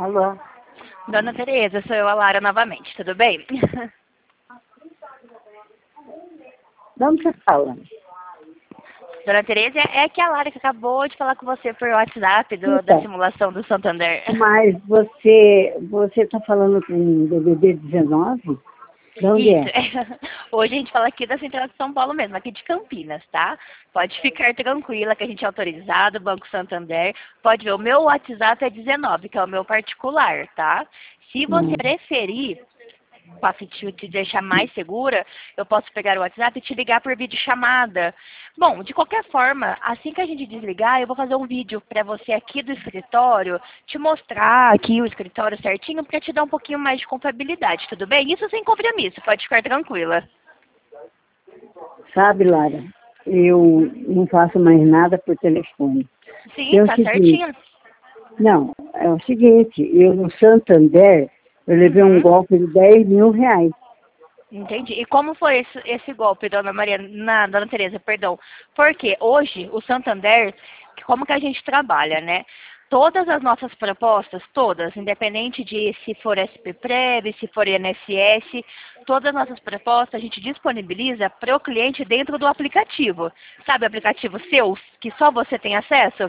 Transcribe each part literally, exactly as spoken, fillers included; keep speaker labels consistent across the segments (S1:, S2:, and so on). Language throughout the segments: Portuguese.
S1: Alô?
S2: Dona Tereza, sou eu, a Lara, novamente, tudo bem?
S1: De onde você fala?
S2: Dona Tereza, é que a Lara que acabou de falar com você por WhatsApp do, da
S1: Então,
S2: simulação do Santander.
S1: mas você você está falando com B B B dezenove? De onde
S2: Isso.
S1: é?
S2: Hoje a gente fala aqui da Central de São Paulo mesmo, aqui de Campinas, tá? Pode ficar tranquila que a gente é autorizado, Banco Santander. Pode ver, o meu WhatsApp é dezenove, que é o meu particular, tá? Se você
S1: Hum.
S2: preferir, para te deixar mais segura, eu posso pegar o WhatsApp e te ligar por videochamada. Bom, de qualquer forma, assim que a gente desligar, eu vou fazer um vídeo para você aqui do escritório, te mostrar aqui o escritório certinho, para te dar um pouquinho mais de confiabilidade, tudo bem? Isso sem compromisso, pode ficar tranquila.
S1: Sabe, Lara, eu não faço mais nada por telefone.
S2: Sim,
S1: É o
S2: tá
S1: seguinte,
S2: certinho.
S1: não, é o seguinte, eu no Santander, eu levei um
S2: Uhum.
S1: golpe de dez mil reais.
S2: Entendi. E como foi esse, esse golpe, dona Maria, na, dona Tereza, perdão? Porque hoje, o Santander, como que a gente trabalha, né? Todas as nossas propostas, todas, independente de se for S P Prev, se for I N S S, todas as nossas propostas a gente disponibiliza para o cliente dentro do aplicativo. Sabe o aplicativo seu, que só você tem acesso?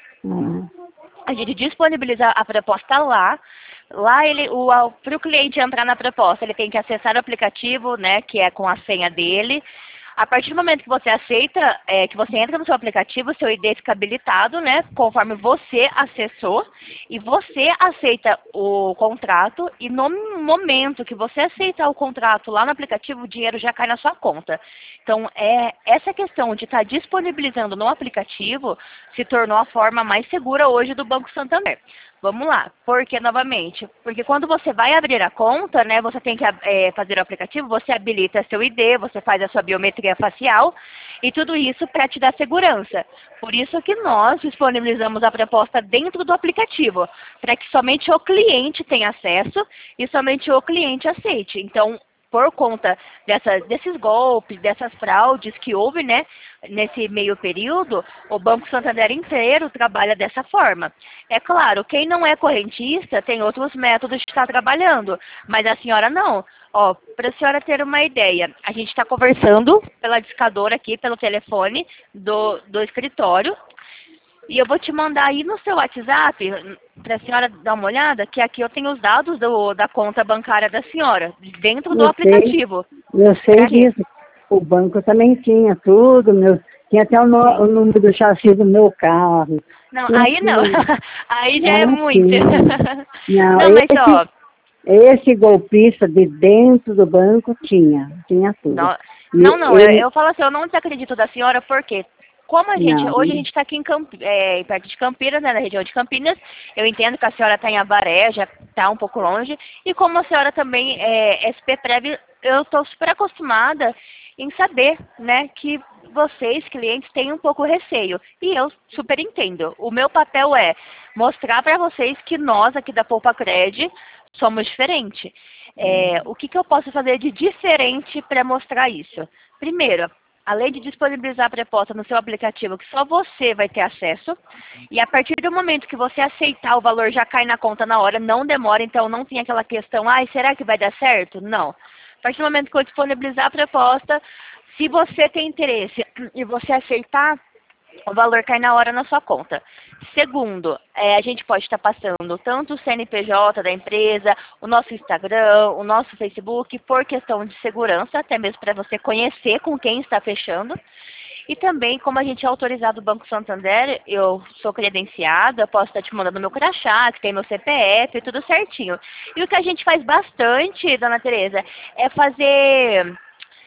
S1: Hum.
S2: A gente disponibiliza a proposta lá. Lá ele, para o cliente entrar na proposta, ele tem que acessar o aplicativo, né, que é com a senha dele. A partir do momento que você aceita, é, que você entra no seu aplicativo, seu I D fica habilitado, né, conforme você acessou, e você aceita o contrato, e no momento que você aceitar o contrato lá no aplicativo, o dinheiro já cai na sua conta. Então, é, essa questão de estar disponibilizando no aplicativo se tornou a forma mais segura hoje do Banco Santander. Vamos lá, porque novamente, porque quando você vai abrir a conta, né, você tem que é, fazer o aplicativo, você habilita seu I D, você faz a sua biometria facial e tudo isso para te dar segurança. Por isso que nós disponibilizamos a proposta dentro do aplicativo, para que somente o cliente tenha acesso e somente o cliente aceite. Então, por conta dessa, desses golpes, dessas fraudes que houve, né, nesse meio período, o Banco Santander inteiro trabalha dessa forma. É claro, quem não é correntista tem outros métodos de estar trabalhando, mas a senhora não. Ó, para a senhora ter uma ideia, a gente está conversando pela discadora aqui, pelo telefone do, do escritório, e eu vou te mandar aí no seu WhatsApp, para a senhora dar uma olhada, que aqui eu tenho os dados do, da conta bancária da senhora, dentro do
S1: Eu sei,
S2: aplicativo.
S1: eu sei
S2: Peraí.
S1: disso. O banco também tinha tudo, meu, tinha até o, no,
S2: Sim.
S1: o número do chassi do meu carro.
S2: Não,
S1: Tinha
S2: aí não.
S1: tudo.
S2: Aí já é
S1: Ah,
S2: muito.
S1: sim. Não,
S2: Não, mas ó,
S1: esse, esse golpista de dentro do banco tinha, tinha tudo.
S2: não,
S1: E
S2: não, não, eu,
S1: ele,
S2: eu falo assim, eu não desacredito da senhora, porque como a gente,
S1: não,
S2: hoje a gente está aqui em Camp, é, perto de Campinas, né, na região de Campinas, eu entendo que a senhora está em Avaré, já está um pouco longe, e como a senhora também é S P Prev, eu estou super acostumada em saber, né, que vocês, clientes, têm um pouco receio, e eu super entendo. O meu papel é mostrar para vocês que nós aqui da Poupa Cred somos diferentes. É, o que, que eu posso fazer de diferente para mostrar isso? Primeiro, além de disponibilizar a proposta no seu aplicativo, que só você vai ter acesso, e a partir do momento que você aceitar, o valor já cai na conta na hora, não demora, então não tem aquela questão, ai, será que vai dar certo? Não. A partir do momento que eu disponibilizar a proposta, se você tem interesse e você aceitar, o valor cai na hora na sua conta. Segundo, é, a gente pode estar passando tanto o C N P J da empresa, o nosso Instagram, o nosso Facebook, por questão de segurança, até mesmo para você conhecer com quem está fechando. E também, como a gente é autorizado do Banco Santander, eu sou credenciada, posso estar te mandando meu crachá, que tem meu C P F, tudo certinho. E o que a gente faz bastante, dona Tereza, é fazer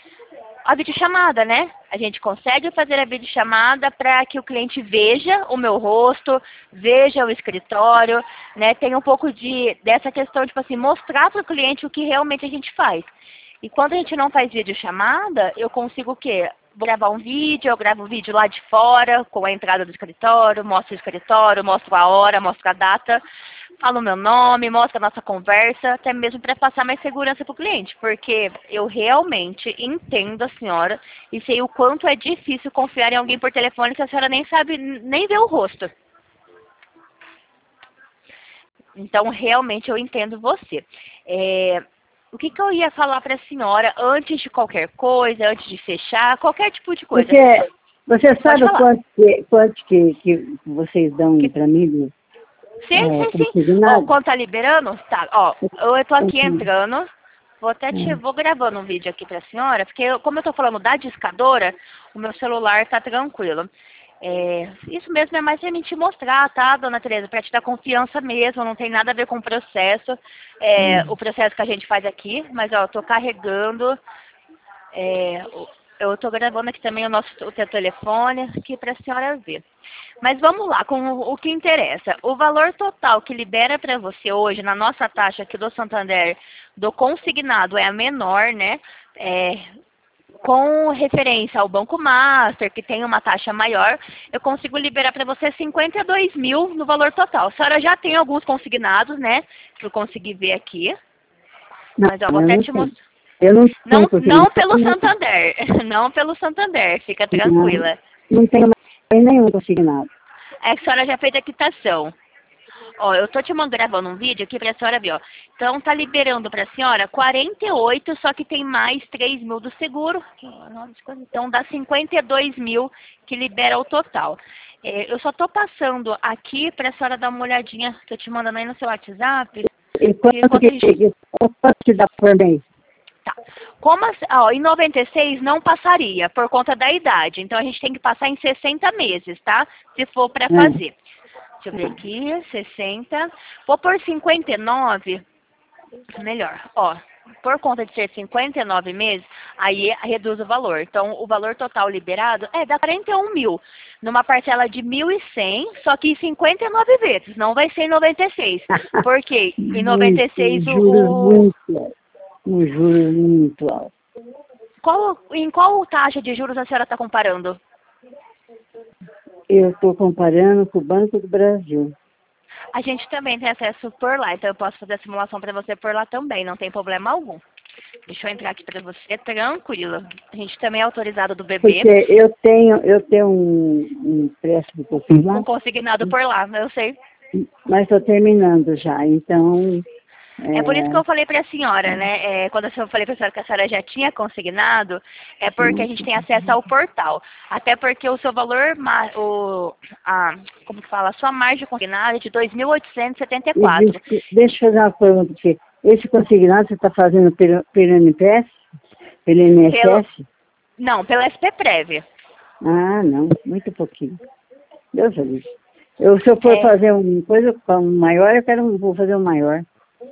S2: a videochamada, né? A gente consegue fazer a videochamada para que o cliente veja o meu rosto, veja o escritório, né? Tem um pouco de, dessa questão, tipo assim, mostrar para o cliente o que realmente a gente faz. E quando a gente não faz videochamada, eu consigo o quê? Vou gravar um vídeo, eu gravo um vídeo lá de fora, com a entrada do escritório, mostro o escritório, mostro a hora, mostro a data, falo o meu nome, mostro a nossa conversa, até mesmo para passar mais segurança para o cliente, porque eu realmente entendo a senhora e sei o quanto é difícil confiar em alguém por telefone que a senhora nem sabe, nem vê o rosto. Então, realmente, eu entendo você. É, o que, que eu ia falar para a senhora antes de qualquer coisa, antes de fechar, qualquer tipo de coisa?
S1: Você, você sabe
S2: falar.
S1: quanto, que, quanto que, que vocês dão
S2: Que-
S1: para mim?
S2: Sim,
S1: É,
S2: sim, sim. Ó,
S1: consignado?
S2: quando tá liberando, tá, ó, eu tô aqui
S1: Assim,
S2: entrando, vou até te,
S1: é.
S2: vou gravando um vídeo aqui pra senhora, porque eu- como eu tô falando da discadora, o meu celular tá tranquilo. É, isso mesmo é mais pra mim te mostrar, tá, dona Tereza, pra te dar confiança mesmo, não tem nada a ver com o processo, é,
S1: Hum.
S2: o processo que a gente faz aqui, mas ó, eu tô carregando, é, o- eu tô gravando aqui também o nosso o teu telefone, aqui pra senhora ver. Mas vamos lá, com o, o que interessa. O valor total que libera para você hoje, na nossa taxa aqui do Santander, do consignado é a menor, né? É, com referência ao Banco Master, que tem uma taxa maior, eu consigo liberar para você cinquenta e dois mil no valor total. A senhora já tem alguns consignados, né? Que eu consegui ver aqui.
S1: Não,
S2: Mas eu vou
S1: eu
S2: até
S1: não
S2: te
S1: tenho.
S2: mostrar.
S1: Eu não
S2: Não,
S1: tenho consignado.
S2: não pelo Santander. Não pelo Santander, fica
S1: Não,
S2: tranquila.
S1: não tenho mais nenhum consignado.
S2: É que a senhora já fez a quitação. Ó, eu tô te mandando gravando um vídeo aqui pra senhora ver, ó. Então tá liberando pra senhora quarenta e oito, só que tem mais três mil do seguro. Então dá cinquenta e dois mil que libera o total. É, eu só tô passando aqui pra senhora dar uma olhadinha, tô te mandando aí no seu WhatsApp.
S1: E
S2: Que
S1: quanto
S2: enquanto a
S1: que,
S2: gente...
S1: que- quanto que dá por mês?
S2: Tá. Como as- ó, em noventa e seis não passaria, por conta da idade. Então a gente tem que passar em sessenta meses, tá? Se for pra
S1: É.
S2: fazer. Deixa eu ver aqui, sessenta. Vou por cinquenta e nove, melhor. Ó, por conta de ser cinquenta e nove meses, aí reduz o valor. Então, o valor total liberado é dá quarenta e um mil. Numa parcela de mil e cem, só que em cinquenta e nove vezes. Não vai ser em noventa e seis. Por quê? Em noventa e
S1: Muito,
S2: seis, o,
S1: juros
S2: o
S1: muito altos. Um juros muito alto.
S2: qual, em qual taxa de juros a senhora está comparando?
S1: Eu estou comparando com o Banco do Brasil.
S2: A gente também tem acesso por lá, então eu posso fazer a simulação para você por lá também, não tem problema algum. Deixa eu entrar aqui para você, tranquilo. A gente também é autorizado do B B,
S1: Porque eu tenho, eu tenho um, um empréstimo que eu fiz
S2: com
S1: lá,
S2: consignado por lá, eu sei.
S1: mas estou terminando já. Então,
S2: É por isso que
S1: é,
S2: eu falei para a senhora, né? É, quando eu falei para a senhora que a senhora já tinha consignado, é porque a gente tem acesso ao portal. Até porque o seu valor, ma- o, a, como que fala, a sua margem consignada é de dois mil oitocentos e setenta e
S1: e diz
S2: quatro.
S1: que- deixa eu fazer uma pergunta aqui. Esse consignado você está fazendo pelo, pelo N P S? Pelo
S2: Pelo,
S1: I N S S?
S2: não, pelo S P Prev.
S1: Ah, não, muito pouquinho. Deus abençoe. Eu, se eu for
S2: É,
S1: fazer uma coisa um maior, eu quero um, vou fazer um maior.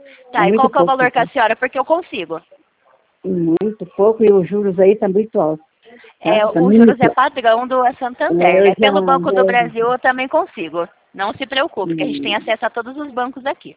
S1: É
S2: tá, e
S1: muito
S2: qual que é o
S1: pouco.
S2: valor que a senhora? Porque eu consigo.
S1: Muito pouco e os juros aí tá muito altos. Tá?
S2: É,
S1: Tá
S2: os juros
S1: muito
S2: é
S1: alto.
S2: padrão do
S1: É,
S2: Santander,
S1: eu
S2: né?
S1: já,
S2: Pelo Banco do
S1: já
S2: Brasil eu também consigo. Não se preocupe, que a gente tem
S1: hum,
S2: acesso a todos os bancos aqui.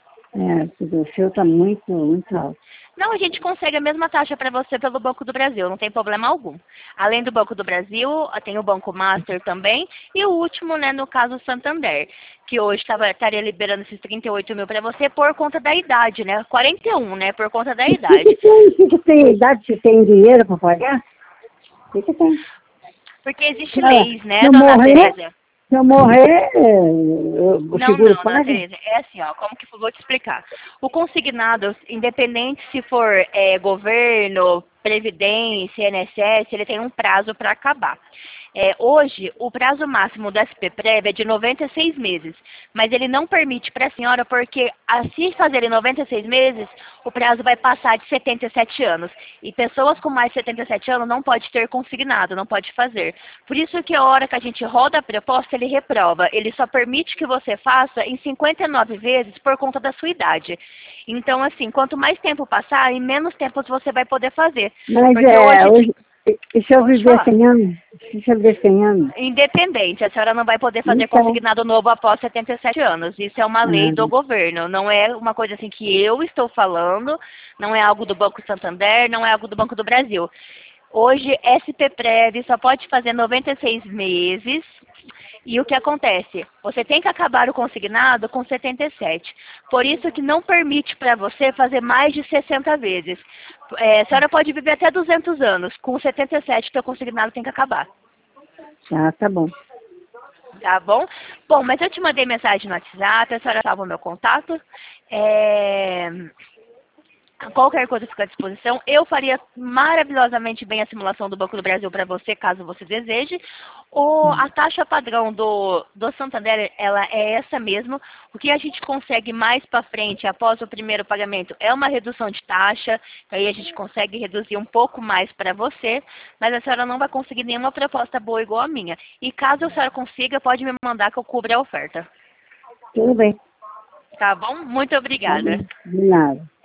S1: é, o seu tá muito, muito alto.
S2: Não, a gente consegue a mesma taxa para você pelo Banco do Brasil, não tem problema algum. Além do Banco do Brasil, tem o Banco Master também, e o último, né, no caso, o Santander, que hoje tava, estaria liberando esses trinta e oito mil para você por conta da idade, né? quarenta e um, né, por conta da
S1: E o que, que
S2: idade.
S1: tem? O que, que tem idade? Se tem dinheiro para pagar? O que, que tem?
S2: Porque existe
S1: Olha,
S2: leis,
S1: se
S2: né,
S1: eu
S2: dona
S1: morrer,
S2: Tereza?
S1: se eu morrer, eu- o
S2: Não,
S1: seguro
S2: não, dona
S1: paga?
S2: Tereza, é assim, ó, como que eu vou te explicar? O consignado, independente se for é, governo, previdência, I N S S, ele tem um prazo para acabar. É, hoje, o prazo máximo do S P Prev é de noventa e seis meses, mas ele não permite para a senhora porque, se fazer em noventa e seis meses, o prazo vai passar de setenta e sete anos. E pessoas com mais de setenta e sete anos não pode ter consignado, não pode fazer. Por isso que a hora que a gente roda a proposta, ele reprova. Ele só permite que você faça em cinquenta e nove vezes por conta da sua idade. Então, assim, quanto mais tempo passar, em menos tempo você vai poder fazer.
S1: Mas
S2: Porque
S1: é,
S2: hoje...
S1: hoje, e se eu
S2: Pode
S1: viver
S2: falar.
S1: cem anos? Se eu viver cem anos?
S2: Independente, a senhora não vai poder fazer
S1: Então,
S2: consignado novo após setenta e sete anos. Isso é uma lei do
S1: ah,
S2: governo, não é uma coisa assim que eu estou falando, não é algo do Banco Santander, não é algo do Banco do Brasil. Hoje, S P Prev só pode fazer noventa e seis meses. E o que acontece? Você tem que acabar o consignado com setenta e sete. Por isso que não permite para você fazer mais de sessenta vezes. É, a senhora pode viver até duzentos anos. Com setenta e sete, o seu consignado tem que acabar.
S1: ah, tá bom.
S2: Tá bom? Bom, mas eu te mandei mensagem no WhatsApp, a senhora salva o meu contato. É... Qualquer coisa fica à disposição. Eu faria maravilhosamente bem a simulação do Banco do Brasil para você, caso você deseje. O, a taxa padrão do, do Santander, ela é essa mesmo. O que a gente consegue mais para frente, após o primeiro pagamento, é uma redução de taxa. Aí a gente consegue reduzir um pouco mais para você, mas a senhora não vai conseguir nenhuma proposta boa igual a minha. E caso a senhora consiga, pode me mandar que eu cubro a oferta.
S1: Tudo bem.
S2: Tá bom? Muito
S1: Tá
S2: obrigada.
S1: bem. De nada.